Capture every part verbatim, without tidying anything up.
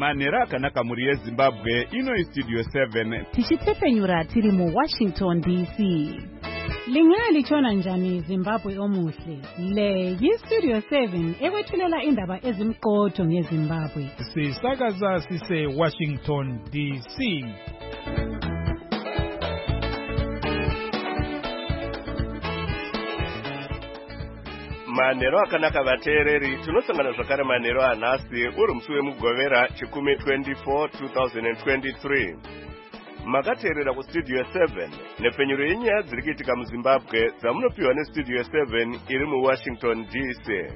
Manera akanaka muri yeZimbabwe ino iStudio seven. Tichitepfenyura tiri mu Washington D C. Lingalitshona njani Zimbabwe omuhle? Le yiStudio seven ekwethulela indaba ezimqotho ngeZimbabwe. Sisakaza sise Washington D C. Manero akanaka vateereri tunosangana zvakare manero anhasi uri musi wemugovera chikumi twenty-four twenty twenty-three. Makateerera kuStudio seven nepfenyuro yenyaya dziri kuitika muZimbabwe dzamunopiwa neStudio seven iri muWashington D C.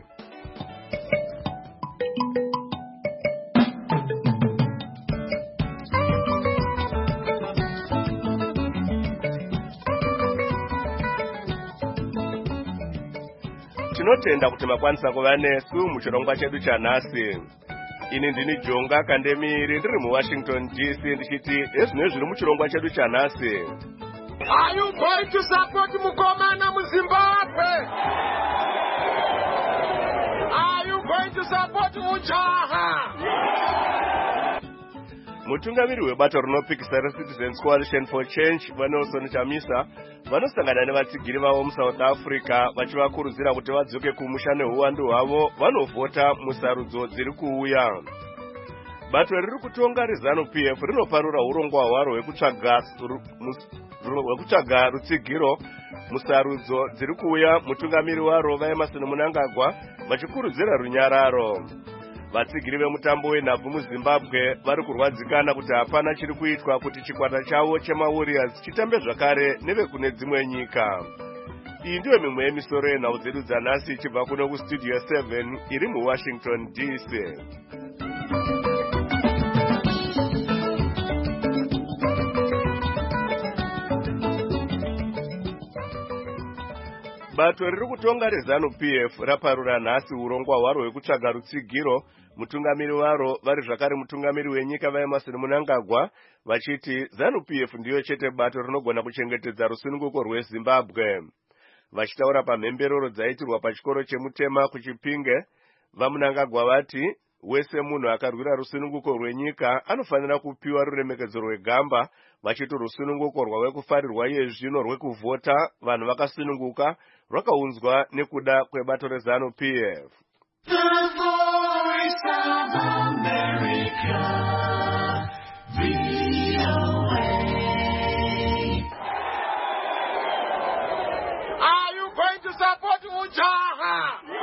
Tinotenda kuti makwanisa kuva nesu muchirongwa chedu chanhasi. Ini ndini Jonga Kandemiri ndiri muWashington D C ndichiti ezvino zviri muchirongwa chedu chanhasi. Are you going to support Mukomana muZimbabwe? Are you going to support Mujaha? Mutungamiri webato rinopikisa reCitizens Coalition for Change vaNelson Chamisa vanosangana nevatsigiri vavo muSouth Africa vachivakurudzira kuti vadzoke kumusha neuwandu hwavo vanovhota musarudzo dziri kuuya. Bato riri kutonga reZANU-P F rinoparura urongwa hwaro hwekutsvaga hwekutsvaga rutsigiro musarudzo dziri kuuya. Mutungamiri waro vaEmmerson Mnangagwa vachikurudzira runyararo. Vatsigiri vemutambo wenhabvu muZimbabwe vari kurwadzikana kuti hapana chiri kuitwa kuti chikwata chavo chemaWarriors chitambe zvakare nevekune dzimwe nyika. Iyi ndiyo mimwe yemisoro yenhau dzedu dzanhasi ichibva kuno kuStudio seven iri muWashington D C. Bato riri kutonga reZANU-P F raparura nhasi urongwa hwaro hwekutsvaga rutsigiro. Mutungamiri waro vari zvakare mutungamiri wenyika vaEmmerson Mnangagwa vachiti ZANU-P F ndiyo chete bato rinogona kuchengetedza rusununguko rweZimbabwe. Vachitaura pamhemberero dzaitirwa pachikoro cheMutema kuChipinge, vaMnangagwa vati wese munhu akarwira rusununguko rwenyika anofanira kupiwa ruremekedzo rwegamba, vachiti rusununguko rwavekufarirwa iye zvino rwekuvhota vanhu vakasununguka rwakaunzwa nekuda kwebato reZANU-P F. Are you going to support Mujaha?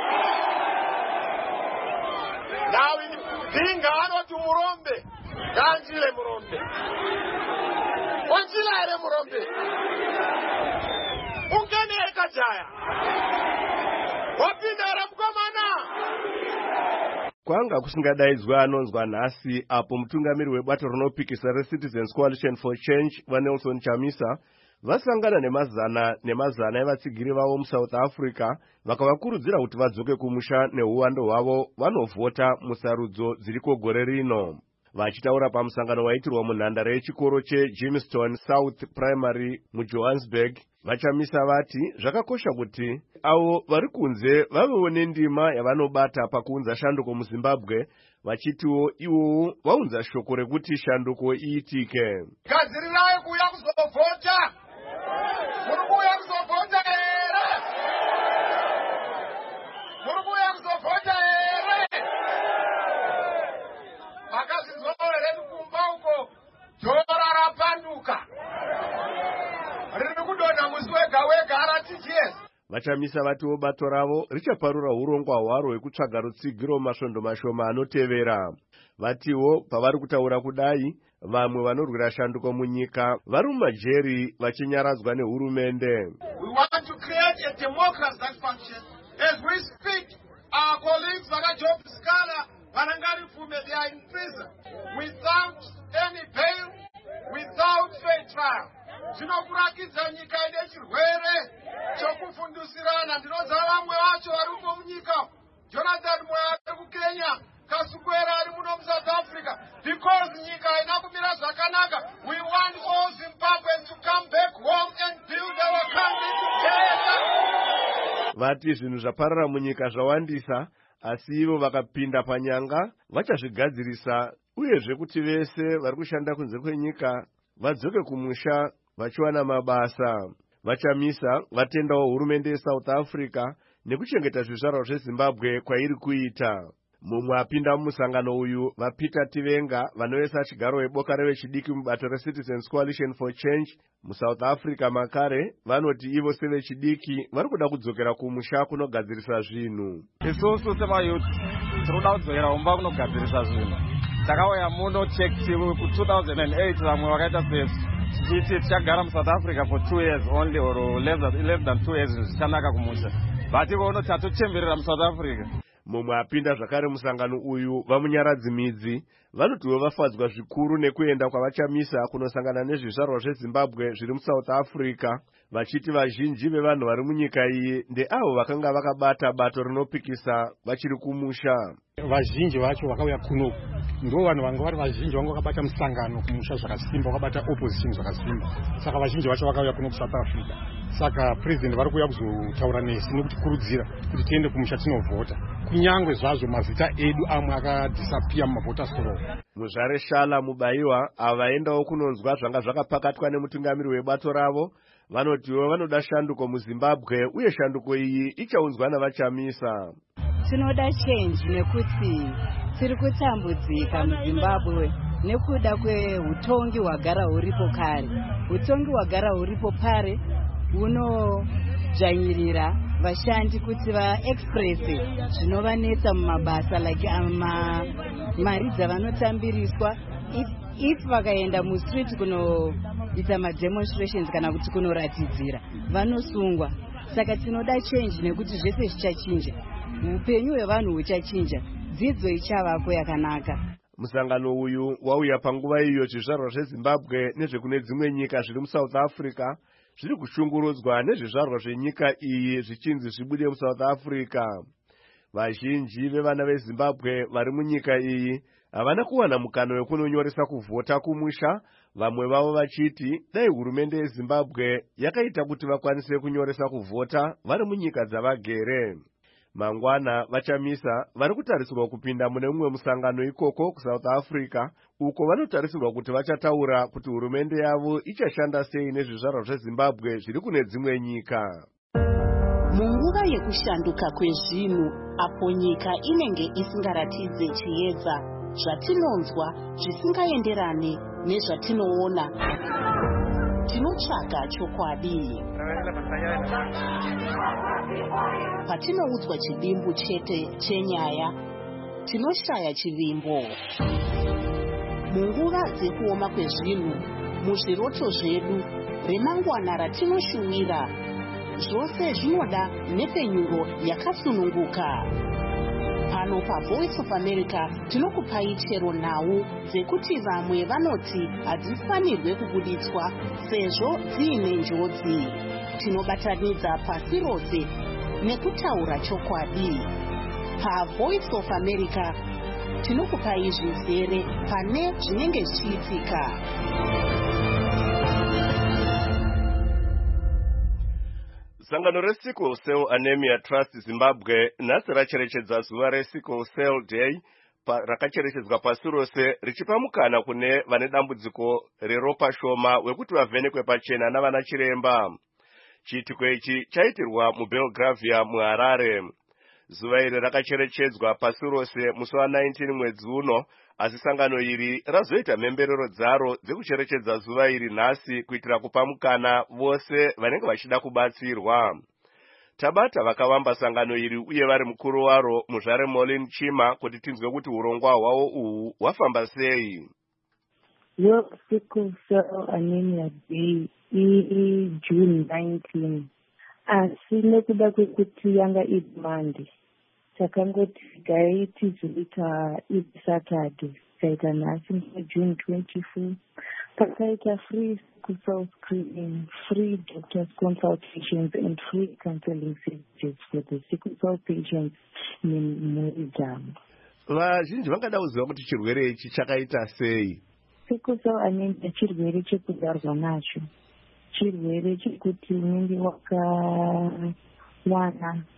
Now in Dinga anoti Murombe, Ganjile Murombe. Onjila ere Murombe. Ungene ekajaya. Wapinda ere Mukomana. Kwanga kusingadaidzwa anonzwa nhasi apo mutungamiri webato rinopikisa reCitizens Coalition for Change vaNelson Chamisa vasangana nemazana nemazana evatsigiri vavo muSouth Africa vakavakurudzira kuti vadzoke kumusha neuwando hwavo vanovhota musarudzo dziriko gore rino. Vachitaura pamusangano waitirwa munhandare yechikoro cheJamestown South Primary muJohannesburg, vaChamisa vati zvakakosha kuti avo vari kunze vavewo nendima yavanobata pakuunza shanduko muZimbabwe, vachitiwo ivowo vaunza shoko rekuti shanduko iitike. Gadzirirai kuuya kuzovhota. Muri kuuya kuzovhota here? Muri kuuya kuzovhota here? Makazvinzwawo here kumba uko dhora rapanduka. Riri kudonha musi wega wega arati yes. Vachamisa vatiwo bato ravo richaparura urongwa hwaro hwekutsvaga rutsigiro masvondo mashoma anotevera. Vatiwo pavari kutaura kudai, vamwe vanorwira shanduko munyika vari mumajeri vachinyaradzwa nehurumende. We want to create a democracy that functions. As we speak, our colleagues Job Scala, Varangari Fume, they are in prison without any bail, without fair trial. Tinokurakidza nyika ine chirwere chokufundusirana. Ndinoziva vamwe vacho vari uko munyika. Jonathan Moyo ari kuKenya, Kasukwera ari muno muSouth Africa. Because nyika ina kumira zvakanaka, we want all Zimbabweans to come back home and build our country together. Vati zvinhu zvaparara munyika zvawandisa, asi ivo vakapinda panyanga vachazvigadzirisa uyezve kuti vese vari kushanda kunze kwenyika vadzoke kumusha vachiwana mabasa. Vachamisa vatendawo hurumende yeSouth Africa nekuchengeta zvizvarwa zveZimbabwe kwairi kuita. Mumwe apinda mumusangano uyu vaPeter Tivenga vanovesa chigaro weboka revechidiki mubato reCitizens Coalition for Change muSouth Africa makare vanoti ivo sevechidiki vari kuda kudzokera kumusha kunogadzirisa zvinhu. Isusu semayuth tinoda kudzokera kumba kunogadzirisa zvinhu. Takauya muno cheki ku two thousand eight vamwe vakaita sesu tichiti tichagara muSouth Africa for two years only or less than, less than two years zvichanaka kumusha. Vativo uno tatochemberera muSouth Africa. Mumwe apinda zvakare musangano uyu vamunyaradzi midzi vanotiwo vafadzwa zvikuru nekuenda kwavachamisa kunosangana nezvizvarwa zveZimbabwe zviri muSouth Africa, vachiti vazhinji vevanhu vari munyika iyi ndeavo vakanga vakabata bato rinopikisa vachiri kumusha. Vazhinji vacho vakauya kuno ndo vanhu vanga vari vazhinji vanga vakabata musangano kumusha zvakasimba, vakabata opposition zvakasimba. Saka vazhinji vacho vakauya kuno kuSouth Africa. Saka president vari kuuya kuzotaura nesi nekutikurudzira kuti tiende kumusha tinovhota. Kunyangwe zvazvo mazita edu amwe akadisappear mumavhota stroll. Muzvare Shala Mubayiwa avaendawo kunonzwa zvanga zvakapakatwa nemutungamiri webato ravo vanotiwo vanoda shanduko muZimbabwe uye shanduko iyi ichaunzwa navachamisa. Tinoda change nekuti tiri kutambudzika muZimbabwe nekuda kweutongi hwagara huripo kare. Utongi hwagara huripo pare hunodzvanyirira vashandi kuti vaexpresse zvinovanetsa mumabasa like ama mari dzavanotambiriswa. If, if vakaenda mustreet kunoita mademonstrations kana kuti kunoratidzira vanosungwa. Saka tinoda change nekuti zvese zvichachinja. Upenyu hwevanhu huchachinja, dzidzo ichavako yakanaka. Musangano uyu wauya panguva iyo zvizvarwa zveZimbabwe nezvekune dzimwe nyika zviri muSouth Africa zviri kushungurudzwa nezvizvarwa zvenyika iyi zvichinzi zvibude muSouth Africa. Vazhinji vevana veZimbabwe vari munyika iyi havana kuwana mukana wekunonyoresa kuvhota kumusha, vamwe vavo vachiti dai hurumende yeZimbabwe yakaita kuti vakwanise kunyoresa kuvhota vari munyika dzavagere. Mangwana vachamisa vari kutarisirwa kupinda mune mumwe musangano ikoko kuSouth Africa uko vanotarisirwa kuti vachataura kuti hurumende yavo ichashanda sei nezvizvarwa zveZimbabwe zviri kune dzimwe nyika. Munguva yekushanduka kwezvinhu apo nyika inenge isingaratidze chiedza zvatinonzwa zvisingaenderane nezvatinoona, tinotsvaga chokwadi. Patinoudzwa chidimbu chete chenyaya, tinoshaya chivimbo. Munguva dzekuoma kwezvinhu, muzviroto zvedu, remangwana ratinoshuwira, zvose zvinoda nepenyuro yakasununguka. Pano paVoice of America tinokupai chero nhau dzekuti vamwe vanoti hadzifanirwe kubuditswa sezvo dziine njodzi. Tinobatanidza pasi rose nekutaura chokwadi. PaVoice of America tinokupai zvizere pane zvinenge zvichiitika. Sangano reSickle Cell Anemia Trust Zimbabwe nhasi racherechedza zuva reSickle Cell Day rakacherechedzwa pasi rose richipa mukana kune vane dambudziko reropa shoma wekuti vavhenekwe pachena navana chiremba. Chiitiko ichi chaitirwa muBelgravia muHarare. Zuva iri rakacherechedzwa pasi rose musi wa nineteen mwedzi uno, asi sangano iri razoita mhemberero dzaro dzekucherechedza zuva iri nhasi kuitira kupa mukana vose vanenge vachida kubatsirwa. Tabata vakawamba sangano iri uye vari mukuru waro Muzvare Molin Chima kuti tinzwe kuti urongwa hwavo uhu hwafamba sei. Yo Sickle Cell Anemia Day i June nineteenth. Asi nekuda kwekuti yanga iri Monday, takangoti gai tizoita iri Saturday, kaita nhasi June twenty-fourth. Pakaita free sickle cell screening, free doctor's consultations and free counseling services for the sickle cell patients in Muridam. Vazhinji vangada kuziva kuti chirwere ichi chakaita sei. Sickle cell anemia chirwere chekudarwa nacho. Chirwere chekuti unenge wakawana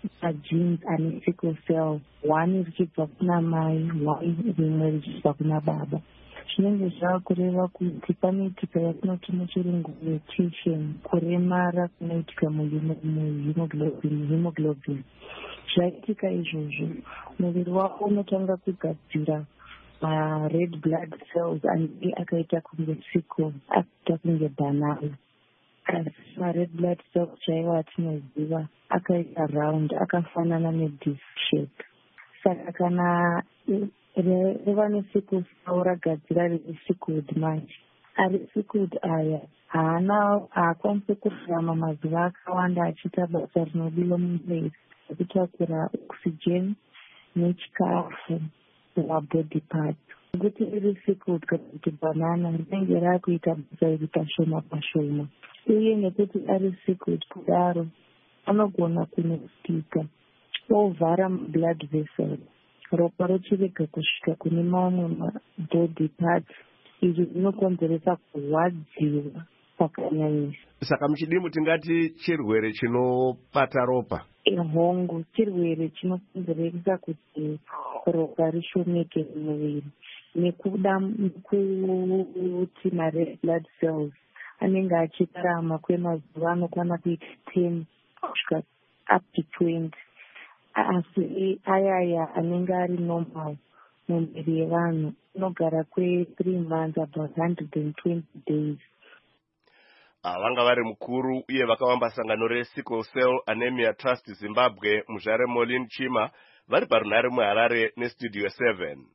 magenes ane sickle cell, one richibva kuna mai, one rimwe richibva kuna baba. Zvinenge zvava kureva kuti panoitika yatinoti muchirungu mutation, kuremara kunoitika muhemoglobin hemoglobin. Zvaitika izvozvo, muviri wako unotanga kugadzira red blood cells anenge akaita kunge sickle, akaita kunge banana. Asi ma-red blood cells chaiwo atinoziva akaita round, akafanana nedisc shape. Saka kana reva nesickle cell ragadzira riri sickled manje, ari sickled aya haana haakwanisi kurarama mazuva akawanda achiita basa rinodiwa mumuviri rekutakura oxygen nechikafu mabody parts. Kuti riri sickled kana kuti banana rinenge raakuita basa iri pashoma pashoma, uye nekuti ari sickled kudaro anogona kunostika ovhara blood vessels, ropa rochirega kusvika kune mamwe mabody parts. Izvi zvinokonzeresa kurwadziwa kwakanyanyisa. Saka muchidimu tingati chirwere chinobata ropa, hongu chirwere chinokonzeresa kuti ropa rishomeke mumuviri nekuda kuti ma-red blood cells anenge achitarama kwemazuva anokwana kuita ten kusvika up to twenty. Asi ayaya anenge ari normal mumuviri yevanhu anogara kwe-three months about one hundred twenty days. Vanga vari mukuru uye vakawamba sangano re-Sickle Cell Anemia Trust Zimbabwe muzvare Molin Chima vari parunhare muHarare neStudio seven.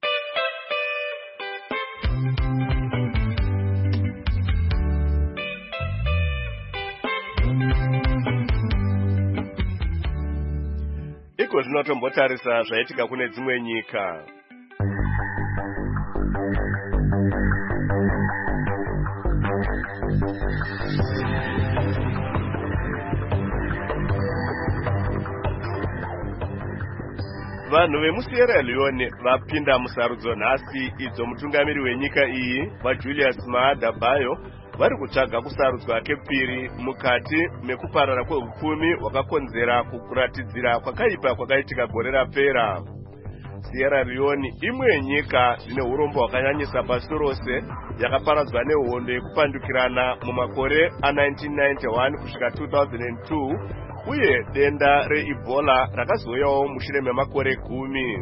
Iko zvinotombotarisa zvaitika kune dzimwe nyika. Vanhu vemuSierra Leone vapinda musarudzo nhasi idzo mutungamiri wenyika iyi vaJulius Maada Bio vari kutsvaga kusarudzwa kepiri mukati mekuparara kwehupfumi hwakakonzera kukuratidzira kwakaipa kwakaitika gore rapera. Sierra Leone imwe yenyika dzine urombo hwakanyanyisa pasi rose, yakaparadzwa nehondo yekupandukirana mumakore a-nineteen ninety-one kusvika two thousand two, uye denda reEbola rakazouyawo mushure memakore gumi.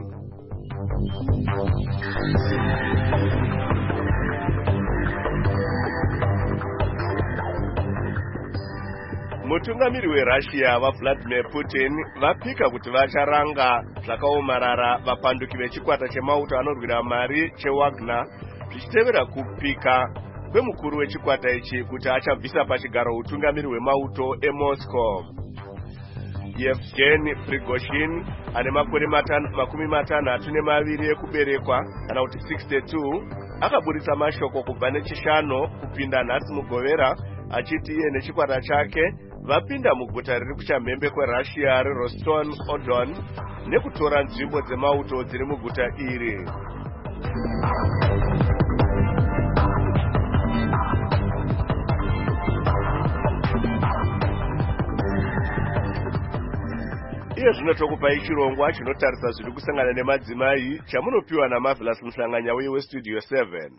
Mutungamiri weRussia vaVladimir Putin vapika kuti vacharanga zvakaomarara vapanduki vechikwata chemauto anorwira mari cheWagner zvichitevera kupika kwemukuru wechikwata ichi kuti achabvisa pachigaro utungamiri hwemauto eMoscow. Yevgeny Prigozhin ane makore makumi matanhatu nemaviri ekuberekwa kana kuti sixty-two akaburitsa mashoko kubva nechishanu kupinda nhasi mugovera achiti iye nechikwata chake vapinda muguta riri kuchamhembe kweRussia reRoston-on-Don nekutora nzvimbo dzemauto dziri muguta iri. Iye zvino tokupai chirongwa chinotarisa zviri kusangana nemadzimai chamunopiwa naMarvelous Muhlanganya uye weStudio seven.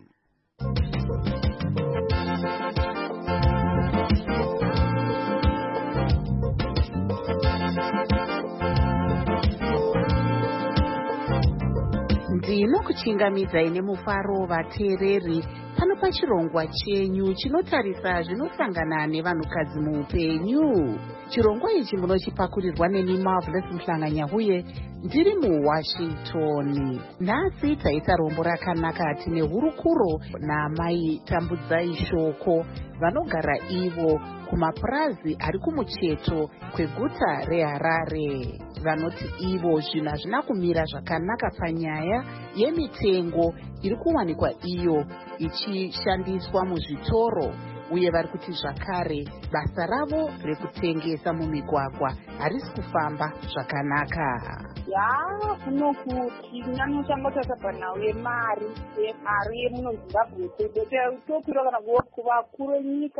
Ndinokuchingamidzai nemufaro vateereri pano pachirongwa chenyu chinotarisa zvinosangana nevanhukadzi muupenyu. Chirongwa ichi munochipakurirwa neni Marvelous Muhlanganya uye ndiri muWashington. Nhasi taita rombo rakanaka tine hurukuro naamai Tambudzai Shoko vanogara ivo kumapurazi ari kumucheto kweguta reHarare. Vanoti ivo zvinhu hazvina kumira zvakanaka panyaya yemitengo iri kuwanikwa iyo ichishandiswa muzvitoro, uye vari kuti zvakare basa ravo rekutengesa mumigwagwa harisi kufamba zvakanaka. Ya kunokuti nyanyoshanga tasabva yemari yemari yemuno Zimbabwe tokwira kana kuvakuru venyika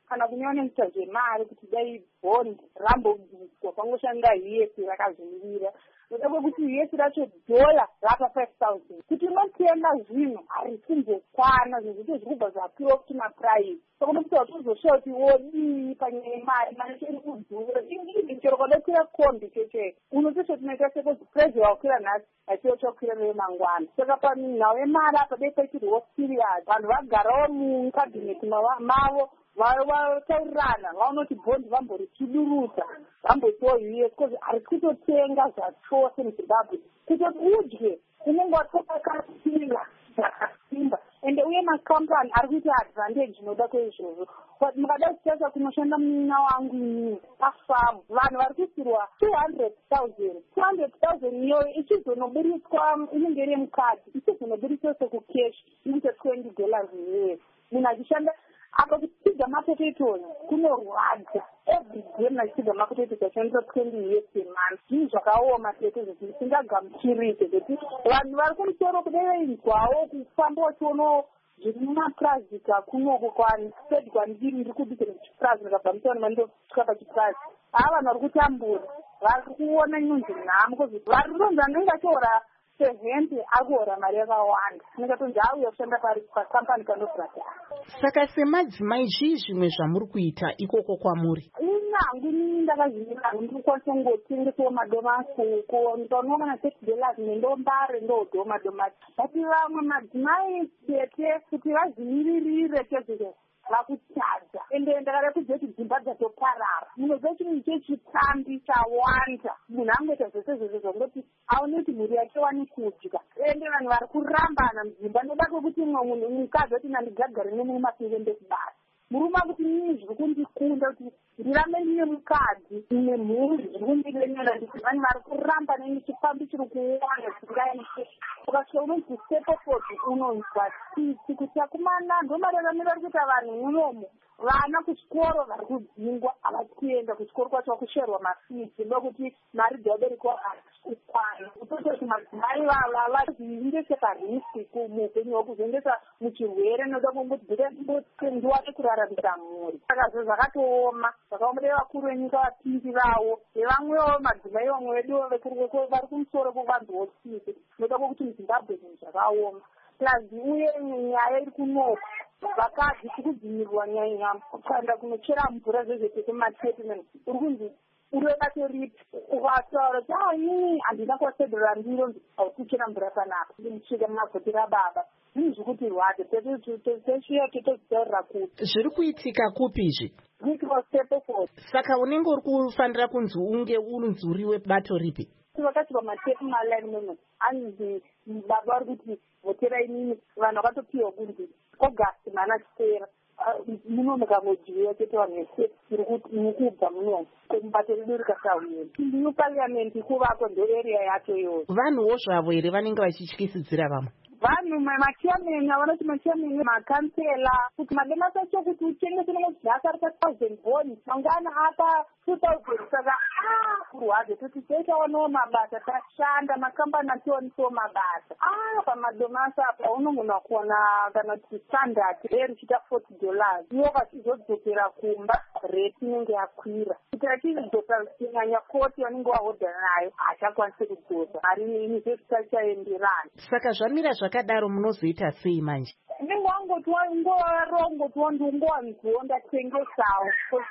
kana kunyanya kuita zvemari kuti dai bond rambobviswa pangoshanda yesi rakazvimirira noda kwekuti yesi racho dhola rapa five thousand kuti unotenga zvinhu harikumbokwana zvinhu zvito zvirikubva zvapiwa kuti maprice saka unokuti watozoshawa kuti wodii panyaya yemari mari chiri kudhura ingi chero kwadakira kombi checheko unotosha tinoita sekozi prezi wakwira nhasi achiwo chakwira newe mangwana saka panhau yemari apa dei paitirwo serious vanhu vagarawo mukabhineti mavo vataurirana vaonoti bhondi vamborichidurudza vambotiwo U S because hari kutotenga zvachose muzimbabwe kutoti udye unenge watokakasira zvakasimba ende uye makampani ari kuita advantage inoda kweizvozvo but mukada kutarisa kunoshanda munina wangu inini pafamu vanhu vari kuisirwa two hundred thousand two hundred thousand iyoyo ichizonoburiswa inenge iri mukadhi ichizonoburiswa sekukeshi inoita twenty dollars year munhu achishanda apa kutsiga mapotatoes kunorwadza every day nachitsiga mapotatoes achishandisa twenty years a month zvinhu zvakaoma potatoes zvisingagamuchirike kuti vanhu vari kumusoro kudeveizwawo kufamba wachiono zviri mumapurasika kunoko kwanisedi kwandiri ndiri kubikira muchipurazi ndikabva mutaoni mandosvika pachipurazi ava vanhu vari kutambura vari kuona nyunzi nhamo kozi vari kunonzi anenge achiora seventy akuhora mari yakawanda ndikatonzi auya kushanda pari pakampani kanobhradhara. Saka semadzimai zvii zvimwe zvamuri kuita ikoko kwamuri? Inyangu inini ndakazvimirira ndikukwanisa kungotengesawo madomasi uko ndikaonwa kana thirty dollars nendombare ndoodho madomasi bati vamwe madzimai chete kuti vazvimiririre chezvizvo vakutadza ende ndakada kuziva kuti dzimba dzatoparara munoziva chinhu chechitambi chawanda munhu angoita zvese zvese zvongoti aone kuti mhuri yake wani kudya ende vanhu vari kurambana mudzimba noda kwekuti mwe munhu mukadzi ati nandigagare nemurume apinge kubasa murume akuti nini zviri kundikunda kuti ndirambe ndine mukadzi ine mhuri zviri kundilemera nditi vanhu vari kuramba neni chifambi chiri kuwanda zvingaite ukasvika unonzi stepford unonzwa tsitsi kuti akumana ndomararamiro ari kuita vanhu munomo vana kuchikoro vari kudzingwa havatienda kuchikoro kwacho vakusherwa mafisi ndokuti mari dzabereki kukwana kutototi madzimai vazviinde separisi muupenyu hwekuzoendesa muchirwere noda kungoti ndiwane kuraramisa mhuri saka zvo zvakatooma zvakaomere vakuru venyika vapindi vavo nevamwewo madzimai vamwe vedu vari kumusoro kovanzwawo tsitsi noda kwokuti muzimbabwe zvinhu zvakaoma plus uye nyaya iri kunoko vakadzi tikudzimirwa nyanya ukaenda kunochera mvura zvezvetekwematetement uri kunzi uri webato ripi ukataura kuti a inini handina kuwasedzera ndiro haukuchera mvura panapa ndimusvika mumagoti rababa zvinhu zvikuti rwadze teshiya totozitaurira kuti zviri kuitika kupizvi kuitika stepford. Saka unenge uri kufanira kunzi unge unzi uri webato ripi? Vakati pamatepu maline moment anzi baba vari kuti votera inini vanhu vakatopiwa kunzi august mana chipera muno mukangodyiwa chete vanhu vese iri kuti mukubva munomo mubato redu rikasauya new parliament kuvako ndoarea yacho iyoyo vanhuwo zvavo here vanenge vachityisidzira vamwe vanhu machiameni avanoti machiameni makansela kuti madomasi acho kuti utengese nemazidhasi ari pathousand boni mangwana apa two thousand saka a kurwadze kuti toitawanawo mabasa tashanda makambani atiwanisawo mabasa a pamadomasi apa unogona kuona kana kuti standard reri chiita forty dollars iwo vachizodzokera kumba reti inenge yakwira kuti achizodzoka kunyanya koti vanenge vahodhana nayo hachakwanisi kudzoka mari inizvekutaichaenderana saka zvamira zvakadaro munozoita sei manje? Ndingo wangoti ngowangoti ndingowanziwo ndatengesawo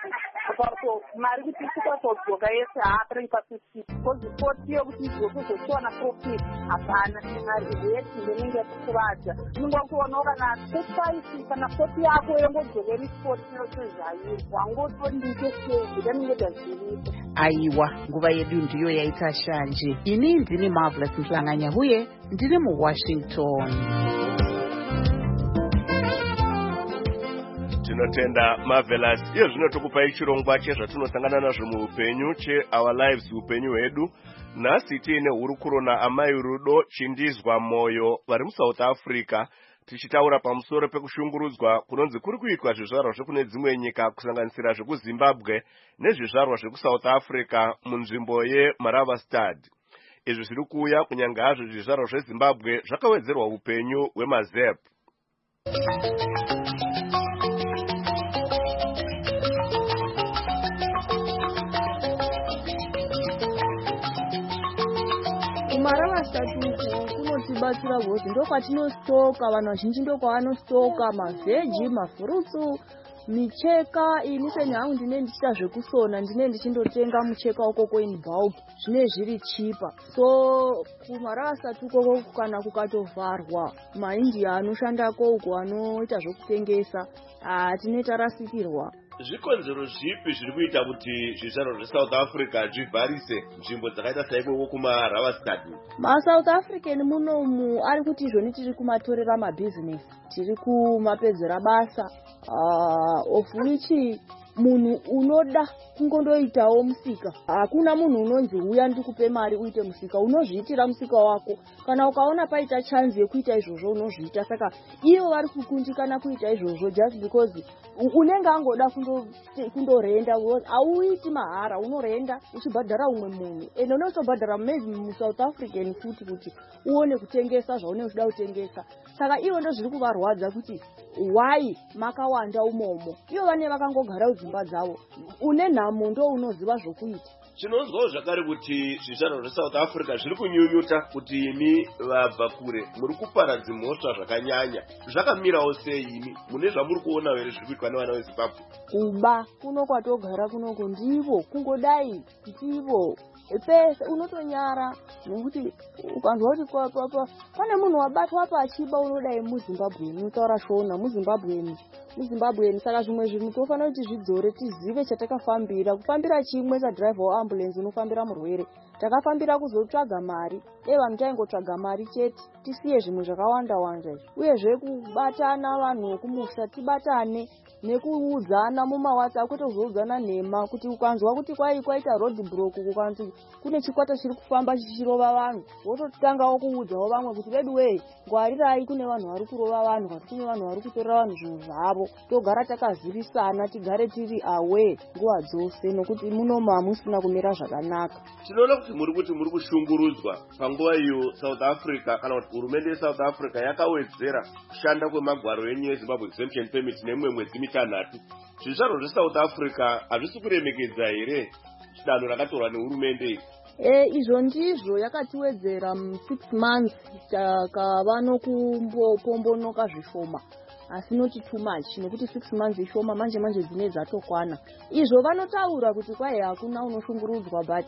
papo mari kuti tikatodzoka yese haaparengi pafifty kozi forty yokuti izokuzotiwana profit hapana mari reti ndinenge yatikuvadza ndingo wakuonawo kana thirty-five kana forty yako yongodzokeri forty yose zvairi wangotondike sei ndanenge ndazivisa. Aiwa, nguva yedu ndiyo yaita shanje. Ini ndini Marvelous Mhlanganya huye ndiri muWashington. Tinotenda Marvelous. Iyo zvino tokupai chirongwa chezvatinosangana nazvo muupenyu che Our Lives upenyu hwedu. Nhasi tiine hurukuro naamai Rudo Chindizwa Moyo vari muSouth Africa tichitaura pamusoro pekushungurudzwa kunonzi kuri kuitwa zvizvarwa zvekune dzimwe nyika kusanganisira zvekuZimbabwe nezvizvarwa zvekuSouth Africa munzvimbo yeMaravastad. Izvi zviri kuuya kunyange hazvo zvizvarwa zveZimbabwe zvakawedzerwa upenyu hwemaZep. kumaravasitatu kunotibatsira bhozi ndokwatinostoka, vanhu vazhinji ndokwavanostoka mavheji, mafurutsu, micheka. Ini senhangu ndine ndichita zvekusona, ndine ndichindotenga mucheka ukoko in bulk, zvine zviri chipa. So kumaravasitatu ukoko kana kukatovharwa, maindia anoshandako uko anoita zvokutengesa hatine tarasikirwa. Zvikonzero zvipi zviri kuita kuti zvizvarwa zveSouth Africa zvivharise nzvimbo dzakaita saikoko kumaravasitatu? MaSouth African munomu ari kuti izvoni tiri kumatorera mabhizinesi, tiri kumapedzera basa, uh, of which munhu unoda kungondoitawo musika. Hakuna munhu unonzi uya ndikupe mari uite musika, unozviitira musika wako. Kana ukaona paita chance yekuita izvozvo unozviita. Saka ivo vari kukundikana kuita izvozvo just because unenge angoda kundorenda, hauiti mahara, unorenda uchibhadhara umwe munhu. Ende unotobhadhara maybe muSouth African futi kuti uone kutengesa zvaunenge uchida kutengesa. Saka ivo ndo zviri kuvarwadza kuti why makawanda umomo. Ivo vane vakangogara dzimba dzavo, une nhamo ndo unoziva zvokuita. Chinonzwawo zvakare kuti zvizvarwa zveSouth Africa zviri kunyunyuta kuti imi vabva kure muri kuparadza mhosva zvakanyanya. Zvakamirawo sei imi? Mune zvamuri kuona here zviri kuitwa nevana veZimbabwe? Kuba kuno kwatogara kunoko ndivo kungodai ndivo pese unotonyara nokuti ukanzwa kuti pane munhu wabatwa pachiba unodai muZimbabwe, unotaura shona muZimbabwe muZimbabwe. Saka zvimwe zvinhu tofanira kuti zvidzore tizive chatakafambira. Kufambira chimwe sadriver waambulensi unofambira murwere, takafambira kuzotsvaga mari. Dai vanhu taingotsvaga mari chete, tisiye zvimwe zvakawanda wanda. Uyezve kubatana vanhu vekumusha tibatane nekuudzana mumawhatsapp, kwete kuzoudzana nhema kuti ukanzwa kuti kwai kwaita road block, kukanzi kune chikwata chiri kufamba chichirova vanhu, wototangawo kuudzawo vamwe kuti bedu wei ngwarirai, kune vanhu vari kurova vanhu, kuti kune vanhu vari kutorera vanhu zvinhu zvavo. Togara takazivisana, tigare tiri aware nguva dzose, nokuti munomu hamusina kumira zvakanaka. Tinoona kuti muri kuti muri kushungurudzwa panguva iyo South Africa kana kuti hurumende yeSouth Africa yakawedzera kushanda kwemagwaro enyu eZimbabwe exemption permit nemwe mwedzi mitanhatu. Zvizvarwa zveSouth Africa hazvisi kuremekedza here chidanho rakatorwa nehurumende iyi? E, izvo ndizvo yakatiwedzera six months takava nokumbopombonoka zvishoma, asi noti too much, nokuti six months ishoma, manje manje dzine dzatokwana. Izvo vanotaura kuti kwai hakuna unoshungurudzwa, but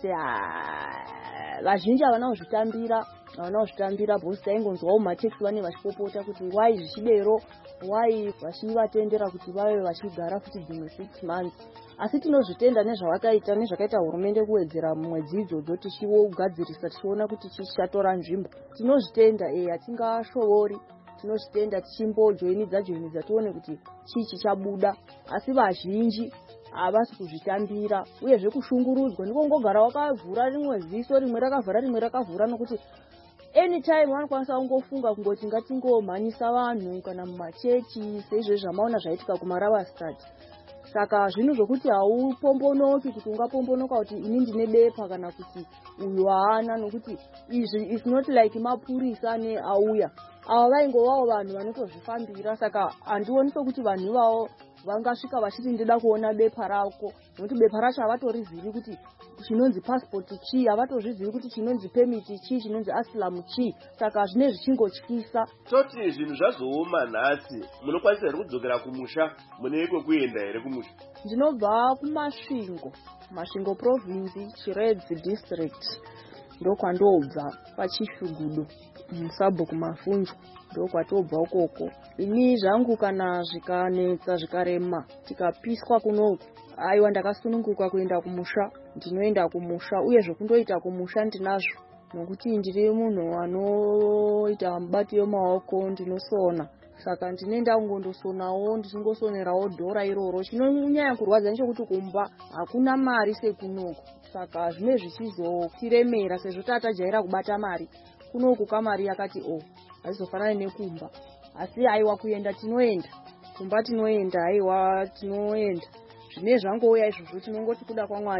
vazhinji havana kuzvitambira, havana kuzvitambira bhosi. Taingonzwawo mataxi vane vachipopota kuti wai zvichidero, wai vachivatendera kuti vave vachigara futi dzimwe six months. Asi tinozvitenda nezvavakaita nezvakaita hurumende kuwedzera mwedzi idzodzo, tichigadzirisa tichiona kuti chichatora nzvimbo. Tinozvitenda, eh, hatingashoori, tinozvitenda tichimbojoinidza joinidza tione kuti chii chichabuda. Asi vazhinji havasi kuzvitambira, uyezve kushungurudzwa ndikongogara wakavhura rimwe ziso, rimwe rakavhara rimwe rakavhura, nokuti anytime vanokwanisa kungofunga kungoti ngatingomhanyisa vanhu kana mumachechi seizvozvo zvamaona zvaitika kumaravasitati. Saka zvinhu zvokuti haupombonoki kuti ungapombonoka kuti ini ndine bepa kana kuti uyu haana, nokuti izvi is not like mapurisa neauya. Ava vaingovawo vanhu vanotozvifambira. Saka handioni sokuti vanhu ivavo vangasvika vachiti ndida kuona bepa rako, nokuti bepa racho havatoriziri kuti chinonzi passport chii, havatozvizivi kuti chinonzi permit chii, chinonzi asylum chii. Saka zvine zvichingotyisa. Toti zvinhu zvazooma nhasi, munokwanisa here kudzokera kumusha? Mune kwekuenda here kumusha? Ndinobva kuMasvingo, Masvingo province, Chiredzi district, ndokwandobva paChishugudo musabho kumafunzo, ndokwatobva ukoko. Ini zvangu kana zvikanetsa zvikarema tikapiswa kunoku, aiwa ndakasununguka kuenda kumusha, ndinoenda kumusha, uye zvokundoita kumusha ndinazvo, nokuti ndiri munhu anoita mubati wemaoko, ndinosona. Saka ndinoenda kungondosonawo, ndichingosonerawo dhora iroro. Chinonyanya kurwadza nechekuti kumba hakuna mari sekunoku. Saka zvine zvichizotiremera sezvo tatajaira kubata mari. Kunoku kamari yakati o hazizofanana nekumba. Asi aiwa kuenda tinoenda, kumba tinoenda, aiwa tinoenda. Zvine zvangouya izvozvo tinongoti kuda kwaMwari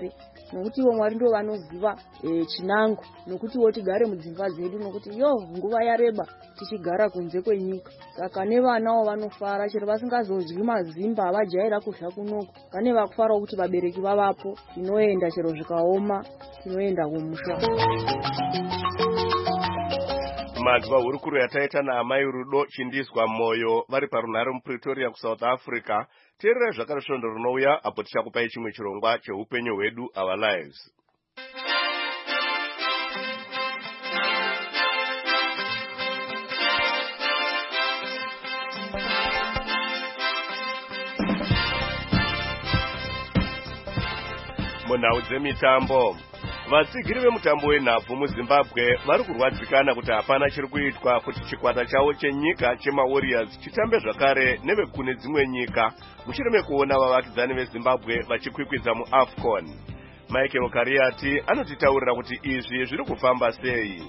nokuti ivo Mwari ndo vanoziva e, chinango, nokuti wo tigare mudzimba dzedu, nokuti yo nguva yareba tichigara kunze kwenyika. Saka nevanawo vanofara chero vasingazodyi mazimba avajaira kudya kunoko, vane vakufara kuti vabereki vavapo, tinoenda chero zvikaoma tinoenda kumusha. Madhva hurukuru yataita naamai Rudo Chindiswa Moyo vari parunhare muPretoria kuSouth Africa. Teerera zvakare svondo rinouya apo tichakupai chimwe chirongwa cheupenyu hwedu, our lives. Munhau dzemitambo, vatsigiri vemutambo wenhabvu muZimbabwe vari kurwadzikana kuti hapana chiri kuitwa kuti chikwata chavo chenyika chemaWarriors chitambe zvakare nevekune dzimwe nyika mushure mekuona vavakidzani veZimbabwe vachikwikwidza muAFCON. Michael Kariati anotitaurira kuti izvi zviri kufamba sei.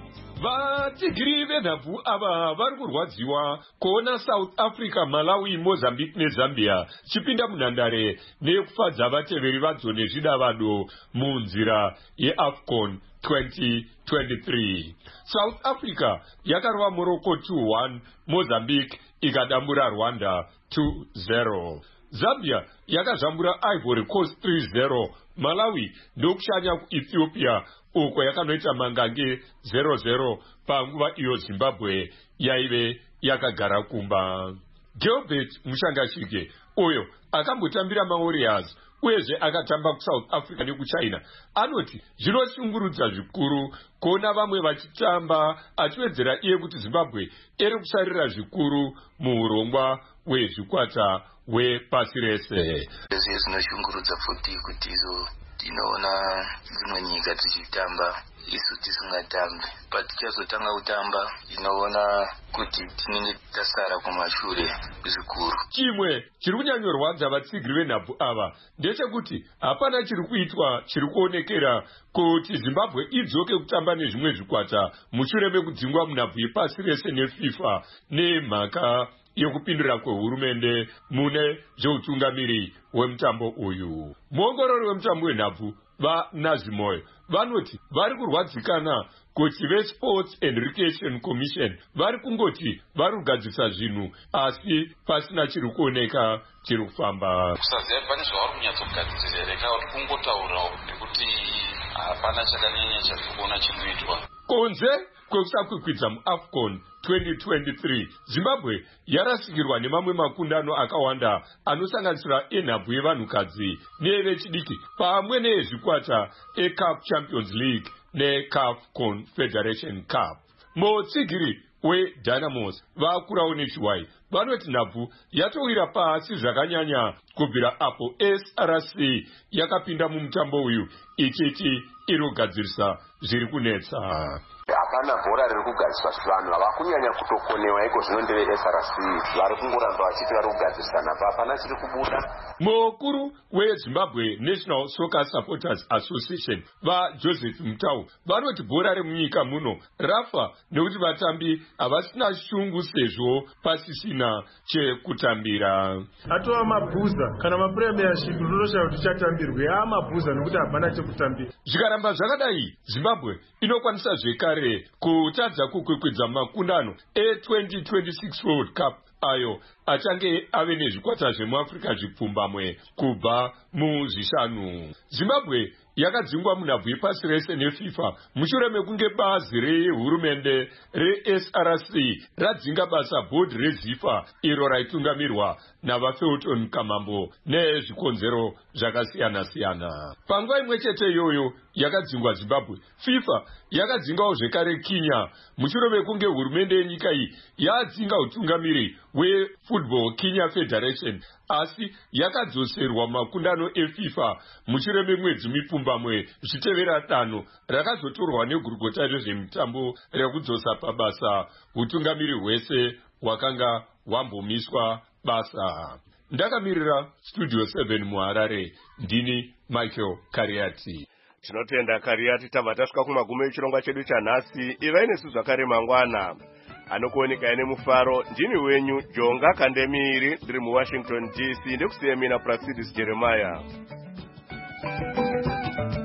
Vatsigiri venhabvu ava vari kurwadziwa kuona South Africa, Malawi, Mozambique neZambia chipinda munhandare nekufadza vateveri vadzo nezvidavado munzira yeAFCON twenty twenty-three. South Africa yakarova Morocco two one, Mozambique ikadambura Rwanda two zero. Zambia yakazvambura Ivory Coast three zero. Malawi ndokushanya kuEthiopia uko yakanoita mangange zero zero panguva iyo Zimbabwe yaive yakagara kumba. Gilbert Mushangashike uyo akambotambira maWarriors uyezve akatamba kuSouth Africa nekuChina anoti zvinoshungurudza zvikuru kuona vamwe vachitamba achiwedzera iye kuti Zimbabwe iri kusarira zvikuru muurongwa hwezvikwata hwepasi rese. Zvinoshungurudza futi kuti izo tinoona dzimwe nyika dzichitamba isu tisingatambi, patichazotanga kutamba tinoona kuti tinenge tasara kumashure zvikuru. Chimwe chiri kunyanyorwadza vatsigiri venhabvu ava ndechekuti hapana chiri kuitwa chiri kuonekera kuti Zimbabwe idzoke kutamba nezvimwe zvikwata mushure mekudzingwa munhabvu yepasi rese neFIFA nemhaka yekupindura kwehurumende mune zveutungamiri hwemutambo uyu. Muongorori wemutambo wenhabvu vaNazimoyo vanoti vari kurwadzikana kuti veSports and Recreation Commission vari kungoti vari kugadzirisa zvinhu asi pasina chiri kuoneka chiri kufamba. Kusaziva pane zvavari kunyatsogadzirira reka kuti kungotaurawo nekuti hapana chakanyanya chari kuona chinoitwa. Kunze kwekusakwikwidza muAFCON twenty twenty-three, Zimbabwe yarasikirwa nemamwe makundano akawanda anosanganisira enhabvu yevanhukadzi nevechidiki pamwe nezvikwata eCAF Champions League neCAF Confederation Cup. Mutsigiri weDynamos vakurawo nechiwai vanoti nhabvu yatowira pasi zvakanyanya kubvira apo S R C yakapinda mumutambo uyu ichiti iri kugadzirisa zviri kunetsa. Hapana bhora riri kugadziriswa, vanhu hava kunyanya kutokonewa iko zvino ndeve S R C vari kungoramba vachiti vari kugadzirisana, hapana chiri kubuda. Mukuru weZimbabwe National Soccer Supporters Association vaJoseph Mutau vanoti bhora remunyika muno rafa nekuti vatambi havasina shungu sezvo pasisina chekutambira. Atova mabhuza kana mapremiership runoshaura kuti chatambirwe amabhuza nekuti hapana chekutambira. Zvikaramba zvakadai Zimbabwe inokwanisa zvekare kutadza kukwikwidza makundano e-twenty twenty-six World Cup ayo achange ave nezvikwata zvemuAfrica zvipfumbamwe kubva muzvishanu. Zimbabwe yakadzingwa munhabvu yepasi rese neFIFA mushure mekunge bazi rehurumende reS R C radzinga basa bhodhi reZIFA iro raitugamirwa navaFelton Kamambo nezvikonzero zvakasiyana-siyana. Panguva imwe chete iyoyo yakadzingwa Zimbabwe, FIFA yakadzingawo zvekare Kenya mushure mekunge hurumende yenyika iyi yadzinga utungamiri hweFootball Kenya Federation asi yakadzoserwa makundano eFIFA mushure memwedzi mipfumbamwe zvitevera dano rakazotorwa negurukota rezvemitambo rekudzosa pabasa utungamiri hwese hwakanga hwambomiswa basa. Ndakamirira Studio seven muHarare, ndini Michael Kariati. Tinotenda Kariati. Tabva tasvika kumagumi echirongwa chedu chanhasi. Ivai nesu zvakare mangwana. Anokuoneka ine mufaro ndini wenyu Jonga Kandemiri, ndiri muWashington D C, ndekusiyemina Prasidis Jeremiah.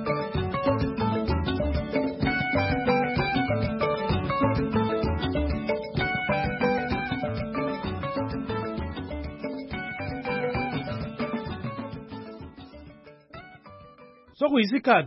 kuyizikhathi